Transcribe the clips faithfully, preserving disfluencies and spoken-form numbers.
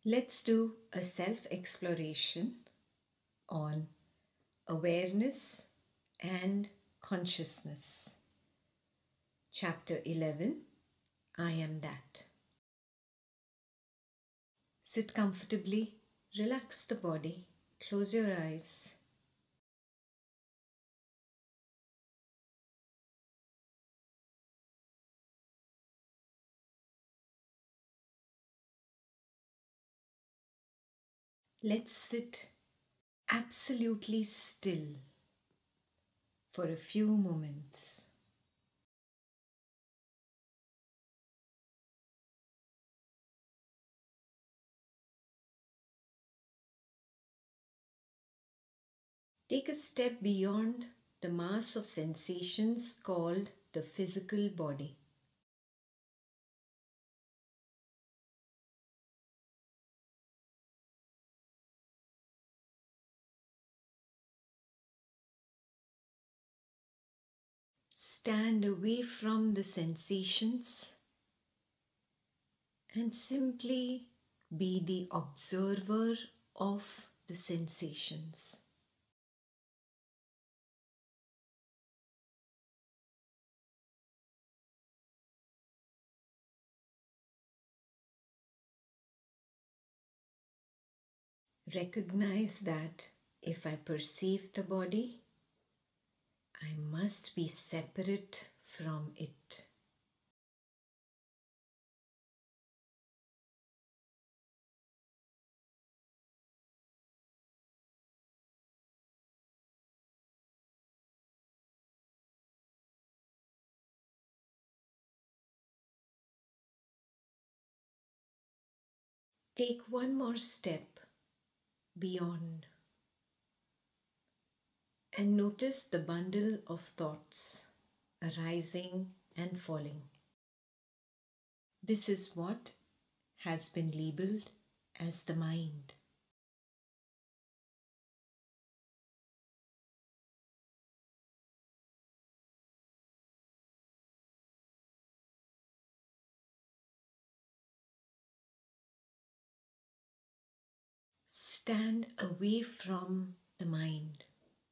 Let's do a self-exploration on awareness and consciousness. Chapter eleven, I Am That. Sit comfortably, relax the body, close your eyes. Let's sit absolutely still for a few moments. Take a step beyond the mass of sensations called the physical body. Stand away from the sensations and simply be the observer of the sensations. Recognize that if I perceive the body, I must be separate from it. Take one more step beyond and notice the bundle of thoughts arising and falling. This is what has been labeled as the mind. Stand away from the mind.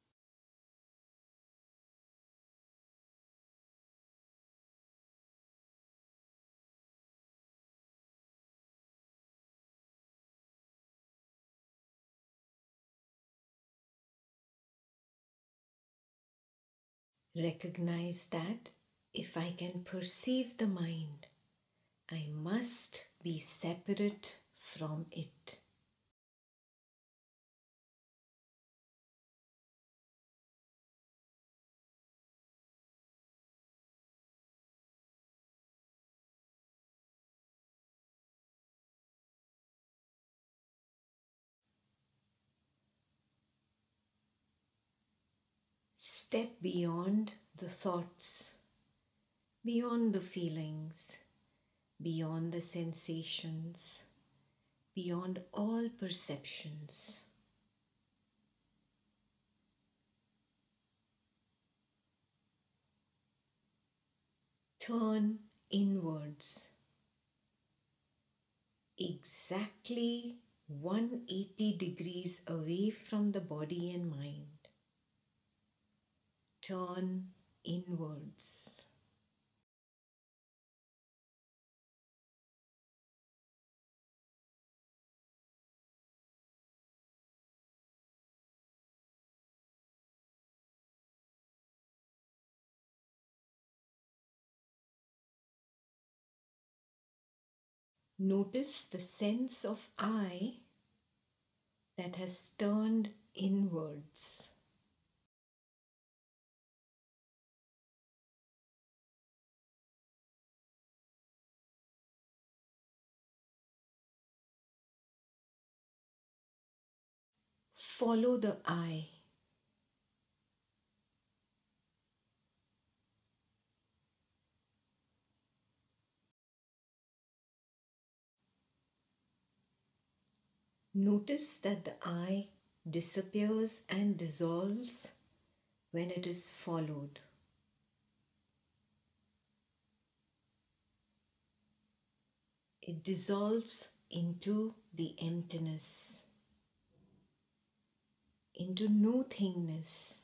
Recognize that if I can perceive the mind, I must be separate from it. Step beyond the thoughts, beyond the feelings, beyond the sensations, beyond all perceptions. Turn inwards, exactly one hundred eighty degrees away from the body and mind. Turn inwards. Notice the sense of I that has turned inwards. Follow the I. Notice that the I disappears and dissolves when it is followed. It dissolves into the emptiness, into nothingness,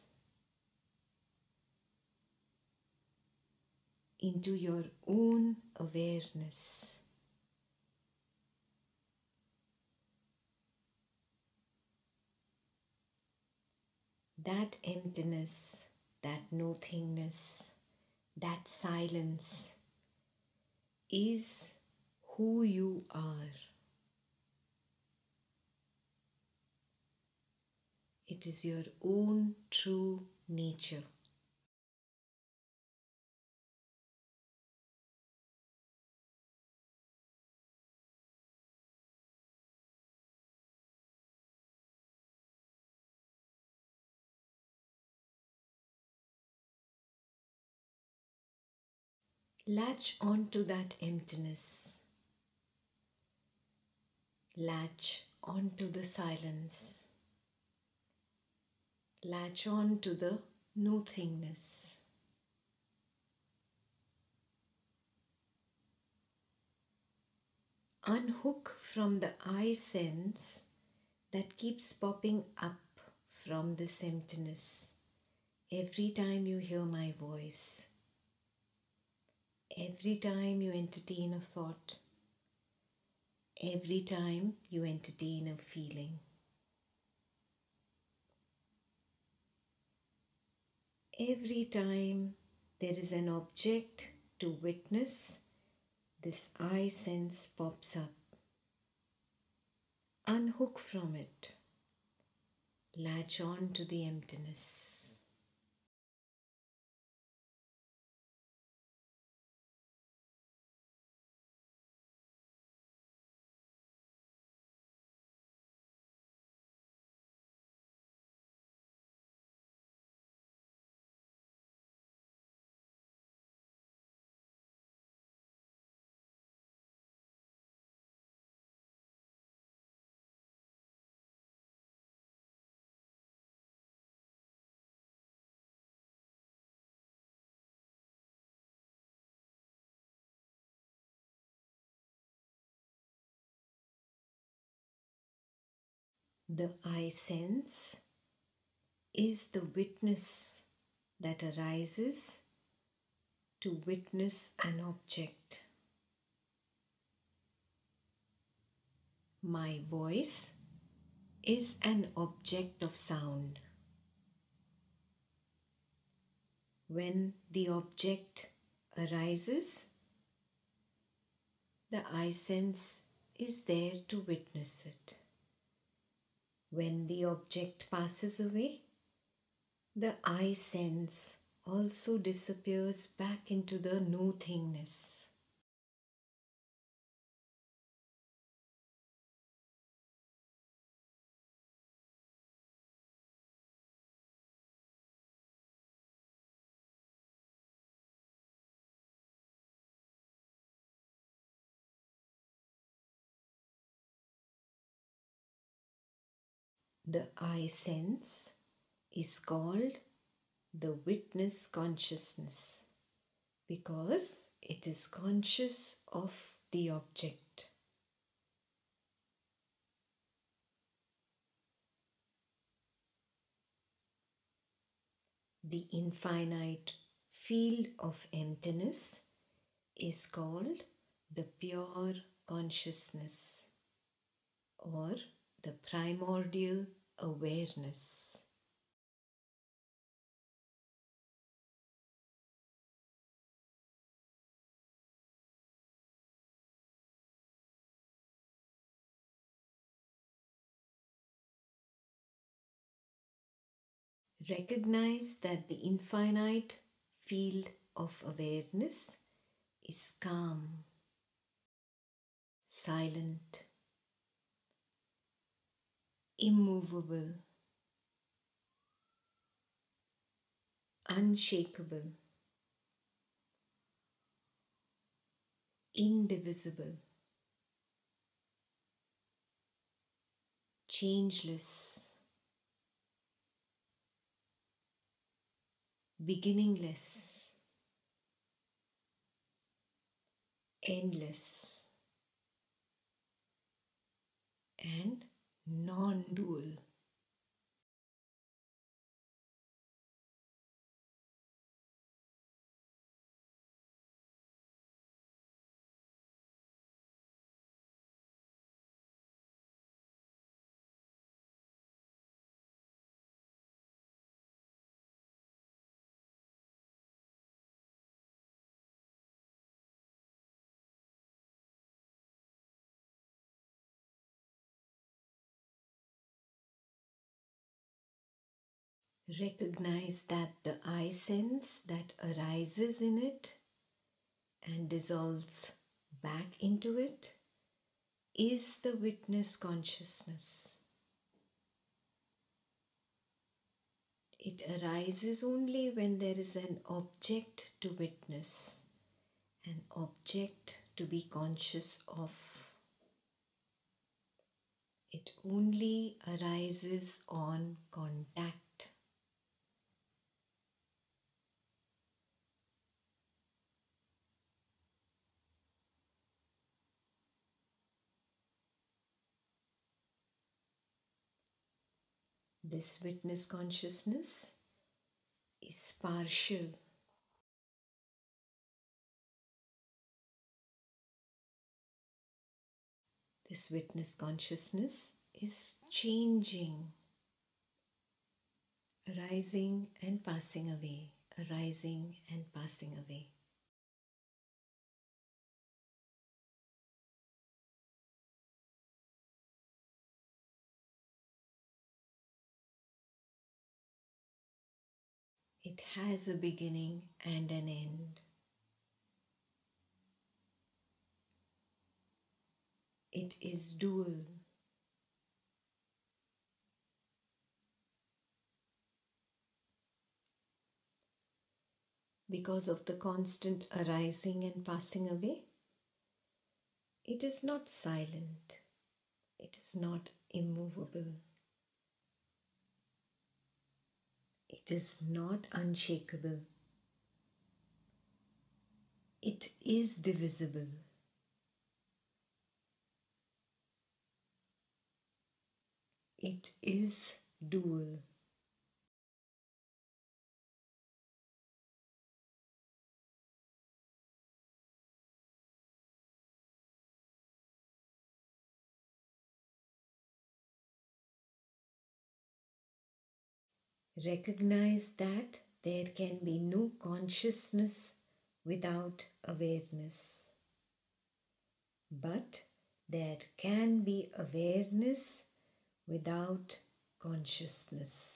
into your own awareness. That emptiness, that nothingness, that silence is who you are. It is your own true nature. Latch onto that emptiness. Latch onto the silence. Latch on to the nothingness. Unhook from the I sense that keeps popping up from this emptiness every time you hear my voice, every time you entertain a thought, every time you entertain a feeling. Every time there is an object to witness, this I sense pops up. Unhook from it. Latch on to the emptiness. The I sense is the witness that arises to witness an object. My voice is an object of sound. When the object arises, the I sense is there to witness it. When the object passes away, the I sense also disappears back into the nothingness. The I sense is called the witness consciousness because it is conscious of the object. The infinite field of emptiness is called the pure consciousness or the primordial awareness. Recognize that the infinite field of awareness is calm, silent, immovable, unshakable, indivisible, changeless, beginningless, endless, and non-dual. Recognize that the I sense that arises in it and dissolves back into it is the witness consciousness. It arises only when there is an object to witness, an object to be conscious of. It only arises on contact. This witness consciousness is partial. This witness consciousness is changing, arising and passing away, arising and passing away. It has a beginning and an end. It is dual. Because of the constant arising and passing away, it is not silent. It is not immovable. It is not unshakable. It is divisible. It is dual. Recognize that there can be no consciousness without awareness. But there can be awareness without consciousness.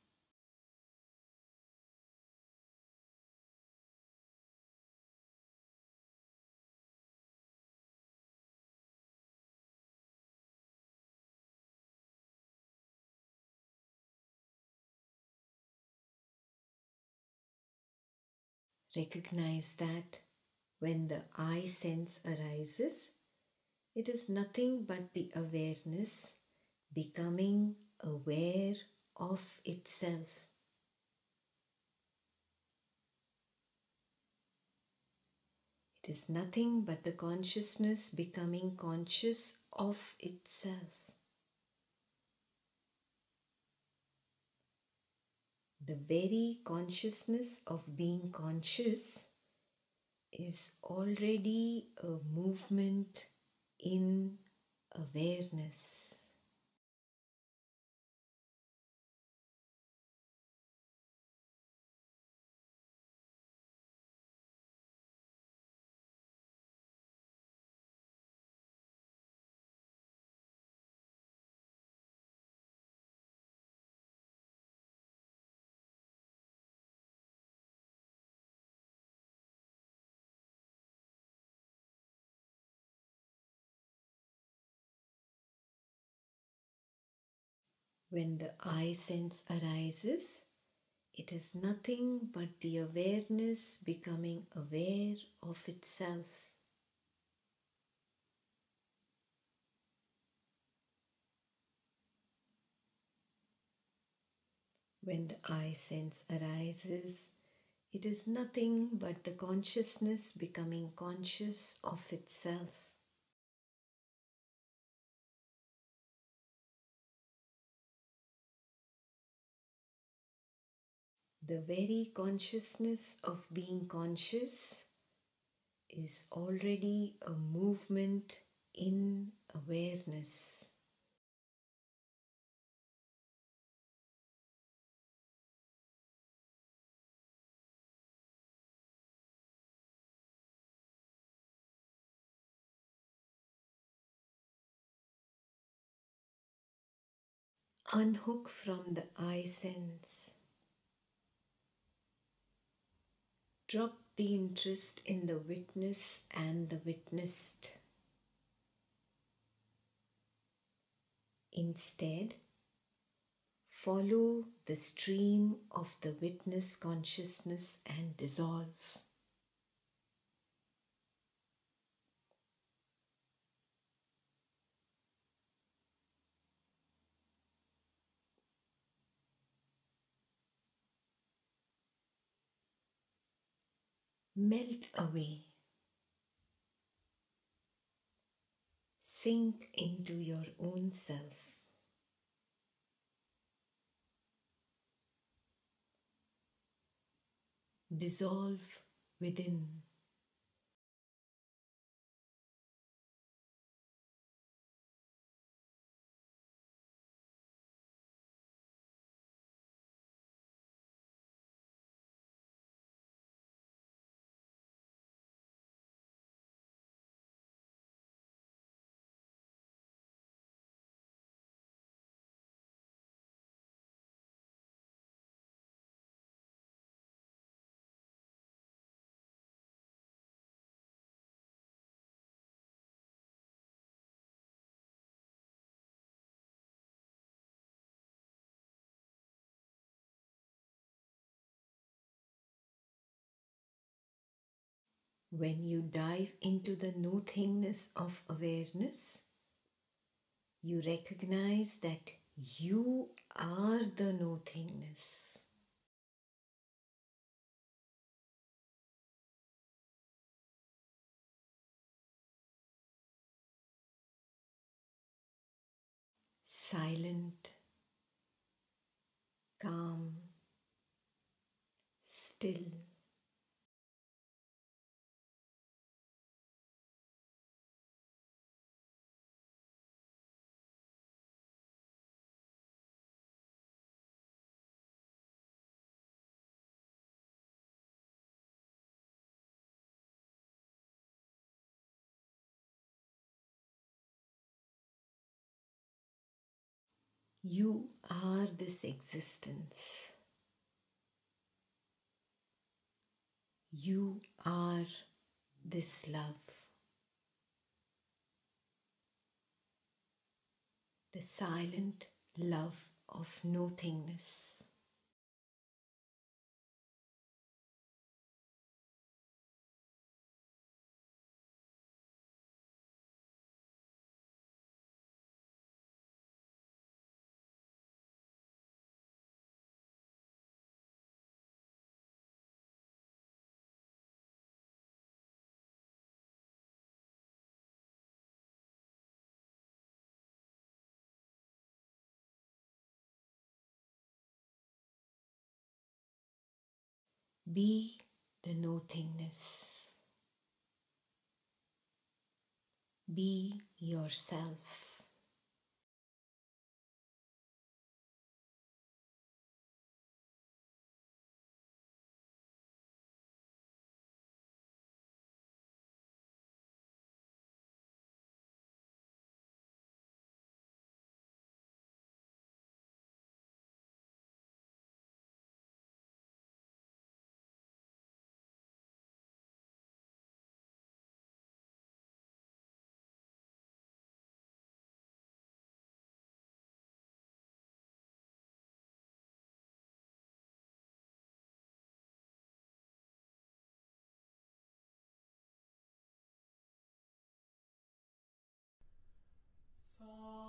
Recognize that when the I sense arises, it is nothing but the awareness becoming aware of itself. It is nothing but the consciousness becoming conscious of itself. The very consciousness of being conscious is already a movement in awareness. When the I sense arises, it is nothing but the awareness becoming aware of itself. When the I sense arises, it is nothing but the consciousness becoming conscious of itself. The very consciousness of being conscious is already a movement in awareness. Unhook from the I sense. Drop the interest in the witness and the witnessed. Instead, follow the stream of the witness consciousness and dissolve. Melt away. Sink into your own self. Dissolve within. When you dive into the nothingness of awareness, you recognize that you are the nothingness. Silent, calm, still. You are this existence. You are this love. The silent love of nothingness. Be the nothingness. Be yourself. Sa